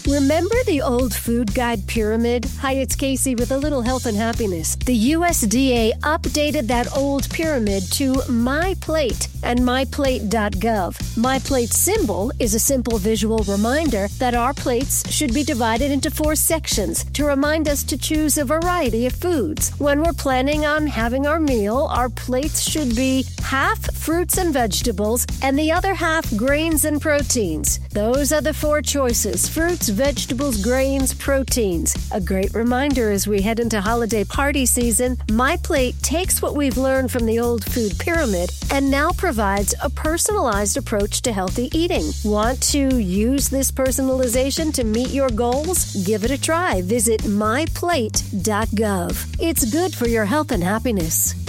Remember the old food guide pyramid? Hi, it's Casey with a little health and happiness. The USDA updated that old pyramid to My Plate and myplate.gov. MyPlate's symbol is a simple visual reminder that our plates should be divided into 4 sections to remind us to choose a variety of foods. When we're planning on having our meal, our plates should be half fruits and vegetables and the other half grains and proteins. Those are the 4 choices: fruits, vegetables, grains, proteins. A great reminder as we head into holiday party season. My Plate takes what we've learned from the old food pyramid and now provides a personalized approach to healthy eating. Want to use this personalization to meet your goals? Give it a try. Visit myplate.gov. It's good for your health and happiness.